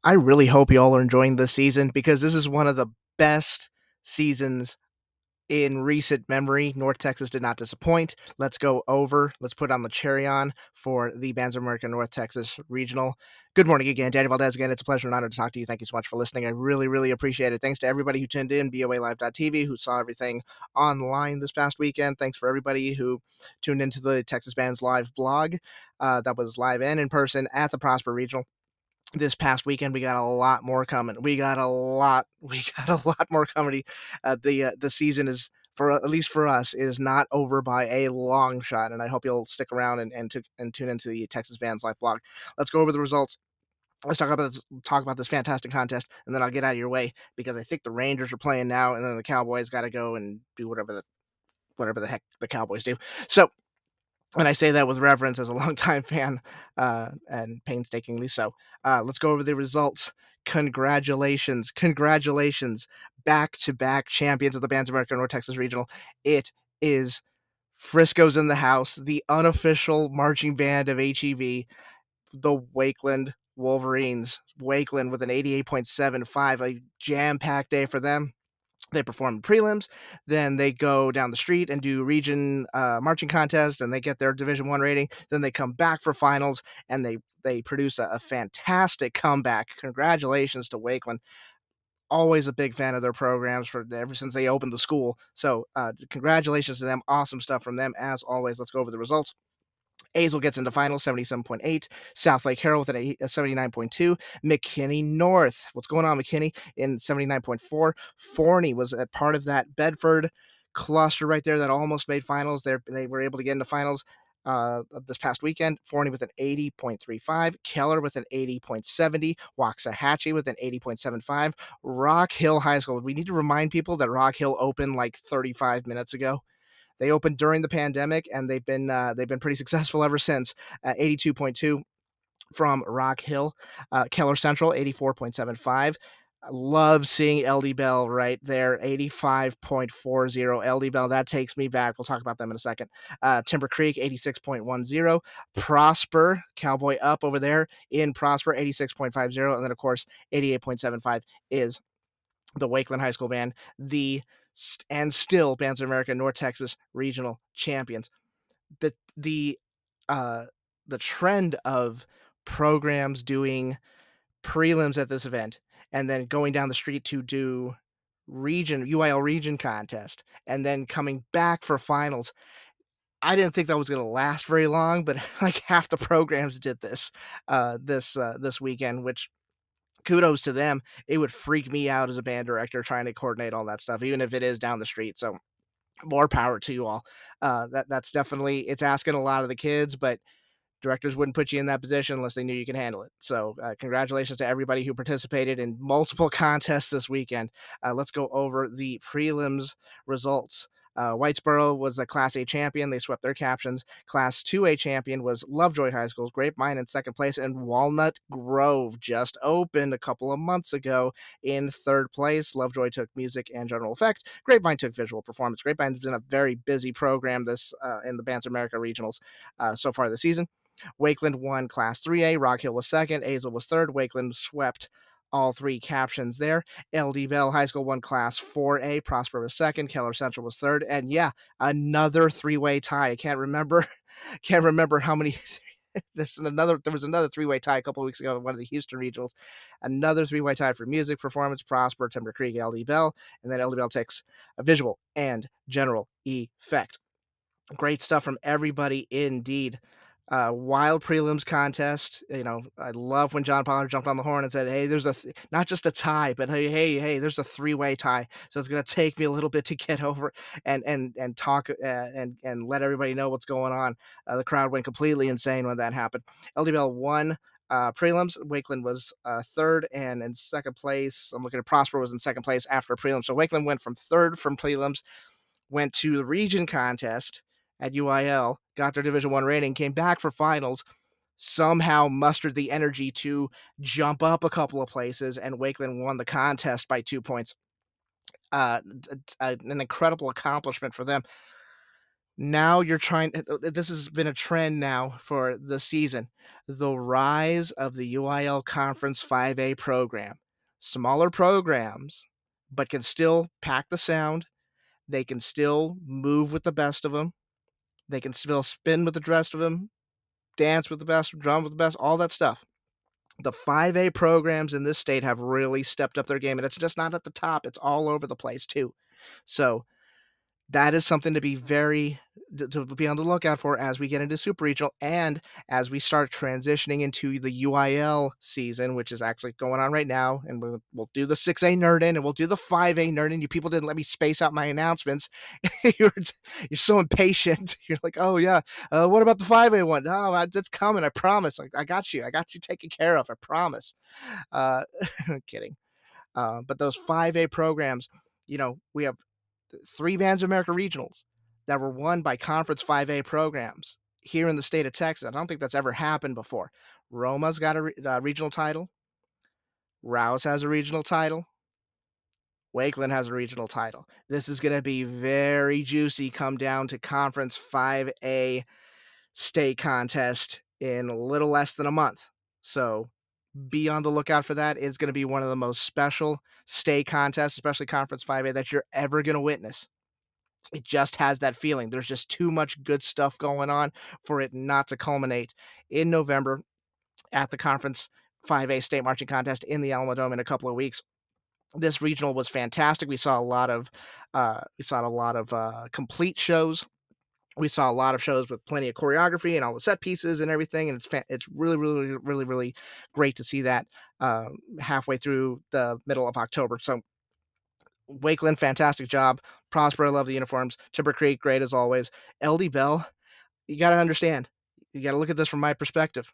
I really hope you all are enjoying this season because this is one of the best seasons in recent memory. North Texas did not disappoint. Let's put on the cherry on for the Bands of America North Texas Regional. Good morning again, Danny Valdez again. It's a pleasure and honor to talk to you. Thank you so much for listening. I really, really appreciate it. Thanks to everybody who tuned in, BOALive.tv, who saw everything online this past weekend. Thanks for everybody who tuned into the Texas Bands Live blog. That was live and in person at the Prosper Regional this past weekend. We got a lot more coming. We got a lot more coming. The season is, for at least for us, is not over by a long shot, and I hope you'll stick around and tune into the Texas Bands Live blog. Let's go over the results. Let's talk about this fantastic contest, and then I'll get out of your way because I think the Rangers are playing now, and then the Cowboys got to go and do whatever the heck the Cowboys do. So, and I say that with reverence as a longtime fan, and painstakingly so. Let's go over the results. Congratulations, back-to-back champions of the Bands of America North Texas Regional. It is Frisco's in the house, the unofficial marching band of HEV, the Wakeland Wolverines. Wakeland with an 88.75, a jam-packed day for them. They perform prelims, then they go down the street and do region marching contest, and they get their Division I rating. Then they come back for finals, and they produce a fantastic comeback. Congratulations to Wakeland. Always a big fan of their programs ever since they opened the school. So congratulations to them. Awesome stuff from them as always. Let's go over the results. Azle gets into finals, 77.8. South Lake Harold with a 79.2. McKinney North. What's going on, McKinney? In 79.4. Forney was a part of that Bedford cluster right there that almost made finals. They were able to get into finals this past weekend. Forney with an 80.35. Keller with an 80.70. Waxahachie with an 80.75. Rock Hill High School. We need to remind people that Rock Hill opened like 35 minutes ago. They opened during the pandemic, and they've been pretty successful ever since. 82.2 from Rock Hill. Keller Central, 84.75. Love seeing LD Bell right there, 85.40. LD Bell, that takes me back. We'll talk about them in a second. Timber Creek, 86.10. Prosper, Cowboy Up over there in Prosper, 86.50. And then, of course, 88.75 is the Wakeland High School Band, still Bands of America North Texas Regional champions. The trend of programs doing prelims at this event and then going down the street to do UIL region contest and then coming back for finals. I didn't think that was going to last very long, but like half the programs did this this weekend, which kudos to them. It would freak me out as a band director trying to coordinate all that stuff, even if it is down the street. So more power to you all. That's definitely, it's asking a lot of the kids, but directors wouldn't put you in that position unless they knew you can handle it. So congratulations to everybody who participated in multiple contests this weekend. Let's go over the prelims results. Whitesboro was the Class A champion. They swept their captions. Class 2A champion was Lovejoy High School's Grapevine in second place, and Walnut Grove just opened a couple of months ago in third place. Lovejoy took music and general effect. Grapevine took visual performance. Grapevine's been a very busy program this in the Bands of America regionals so far this season. Wakeland won Class 3A. Rock Hill was second. Azle was third. Wakeland swept all three captions there. LD Bell High School won Class 4A. Prosper was second. Keller Central was third. And yeah, another three-way tie. I can't remember how many. There was another three-way tie a couple of weeks ago in one of the Houston regionals. Another three-way tie for music performance. Prosper, Timber Creek, LD Bell, and then LD Bell takes a visual and general effect. Great stuff from everybody indeed. Wild prelims contest. I love when John Pollard jumped on the horn and said, "Hey, there's not just a tie, but hey, there's a three-way tie. So it's gonna take me a little bit to get over and talk and let everybody know what's going on." The crowd went completely insane when that happened. LD Bell won prelims. Wakeland was third, and in second place, I'm looking at Prosper was in second place after prelims. So Wakeland went from third from prelims, went to the region contest at UIL, got their Division I rating, came back for finals, somehow mustered the energy to jump up a couple of places, and Wakeland won the contest by 2 points. An incredible accomplishment for them. Now you're trying this has been a trend now for the season. The rise of the UIL Conference 5A program. Smaller programs, but can still pack the sound. They can still move with the best of them. They can still spin with the rest of them, dance with the best, drum with the best, all that stuff. The 5A programs in this state have really stepped up their game, and it's just not at the top, it's all over the place too. So that is something to be very to be on the lookout for as we get into super regional and as we start transitioning into the UIL season, which is actually going on right now. And we'll do the 6A nerd in and we'll do the 5A nerd in. You people didn't let me space out my announcements. you're you're so impatient. You're like, oh yeah, what about the 5A one? Oh, it's coming. I promise. I got you. I got you taken care of. I promise. Kidding. But those 5A programs, we have 3 Bands of America regionals that were won by Conference 5A programs here in the state of Texas. I don't think that's ever happened before. Roma's got a regional title. Rouse has a regional title. Wakeland has a regional title. This is going to be very juicy come down to Conference 5A state contest in a little less than a month. So be on the lookout for that. It's going to be one of the most special state contests, especially Conference 5A, that you're ever going to witness. It just has that feeling. There's just too much good stuff going on for it not to culminate in November at the Conference 5A state marching contest in the Alamo Dome in a couple of weeks. This regional was fantastic. We saw a lot of complete shows. We saw a lot of shows with plenty of choreography and all the set pieces and everything, and it's really, really, really, really great to see that halfway through the middle of October. So Wakeland, fantastic job. Prosper, I love the uniforms. Timber Creek, great as always. LD Bell, you got to understand. You got to look at this from my perspective.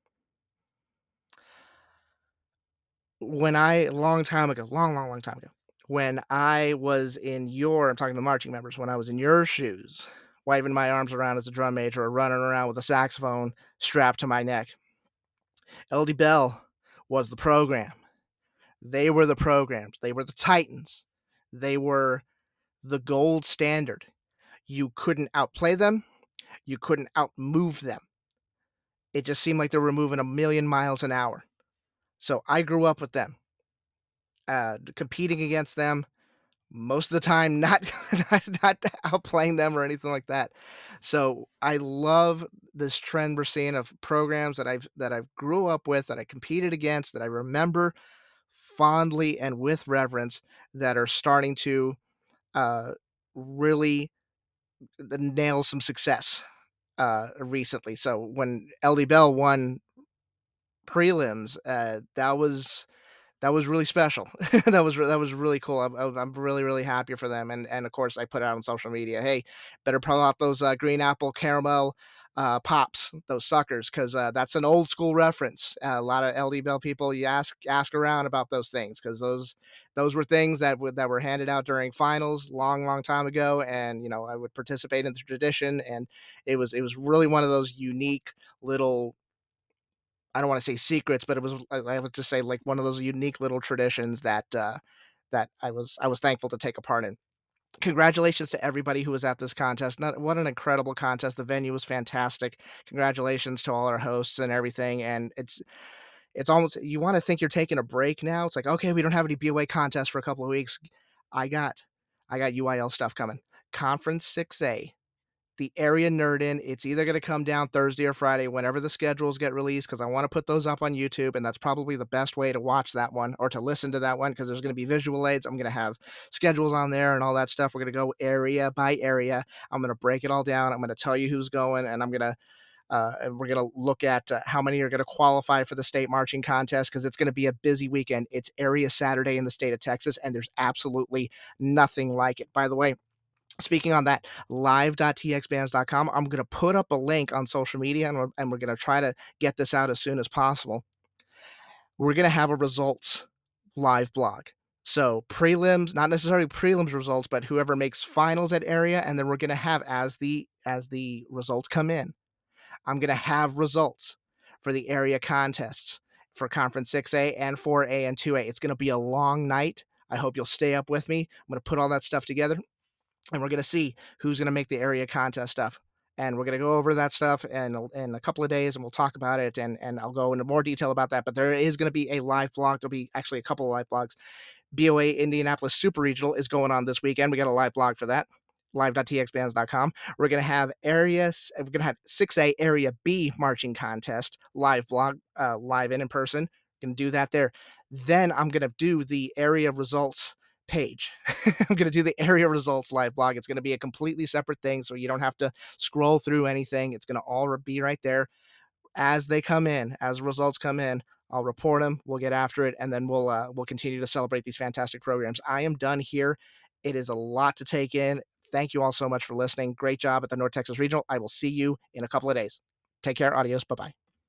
When long time ago, long time ago, when I was I'm talking to marching members, when I was in your shoes, waving my arms around as a drum major or running around with a saxophone strapped to my neck, LD Bell was the program. They were the programs. They were the Titans. They were the gold standard. You couldn't outplay them. You couldn't outmove them. It just seemed like they were moving a million miles an hour. So I grew up with them, competing against them most of the time, not outplaying them or anything like that. So I love this trend we're seeing of programs that I've grew up with, that I competed against, that I remember fondly and with reverence, that are starting to really nail some success recently. So when LD Bell won prelims, that was really special. that was really cool. I'm really, really happy for them. And of course, I put out on social media, hey, better pull out those green apple caramel pops, those suckers, because that's an old school reference. A lot of LD Bell people, you ask around about those things, because those were things that were handed out during finals long time ago, and I would participate in the tradition, and it was really one of those unique little, I don't want to say secrets, but I would just say like one of those unique little traditions that I was thankful to take a part in. Congratulations to everybody who was at this contest. What an incredible contest. The venue was fantastic. Congratulations to all our hosts and everything. And it's almost, you want to think you're taking a break now. It's like, okay, we don't have any BOA contests for a couple of weeks. I got UIL stuff coming. Conference 6A, the area nerd in. It's either going to come down Thursday or Friday, whenever the schedules get released, because I want to put those up on YouTube, and that's probably the best way to watch that one or to listen to that one, because there's going to be visual aids. I'm going to have schedules on there and all that stuff. We're going to go area by area. I'm going to break it all down. I'm going to tell you who's going, and and we're going to look at how many are going to qualify for the state marching contest, because it's going to be a busy weekend. It's Area Saturday in the state of Texas, and there's absolutely nothing like it. By the way, speaking on that, live.txbands.com, I'm going to put up a link on social media, and we're going to try to get this out as soon as possible. We're going to have a results live blog. So prelims, not necessarily prelims results, but whoever makes finals at area, and then we're going to have, as the results come in, I'm going to have results for the area contests for Conference 6A and 4A and 2A. It's going to be a long night. I hope you'll stay up with me. I'm going to put all that stuff together. and we're going to see who's going to make the area contest stuff. And we're going to go over that stuff in a couple of days, and we'll talk about it, and I'll go into more detail about that. But there is going to be a live vlog. There'll be actually a couple of live vlogs. BOA Indianapolis Super Regional is going on this weekend. We got a live blog for that. Live.txbands.com. We're going to have areas, we're going to have 6A Area B marching contest live vlog, live in person. Going to do that there. Then I'm going to do the area results page. I'm going to do the area results live blog. It's going to be a completely separate thing, so you don't have to scroll through anything. It's going to all be right there as they come in, as results come in. I'll report them. We'll get after it, and then we'll continue to celebrate these fantastic programs. I am done here. It is a lot to take in. Thank you all so much for listening. Great job at the North Texas Regional. I will see you in a couple of days. Take care. Adios. Bye bye.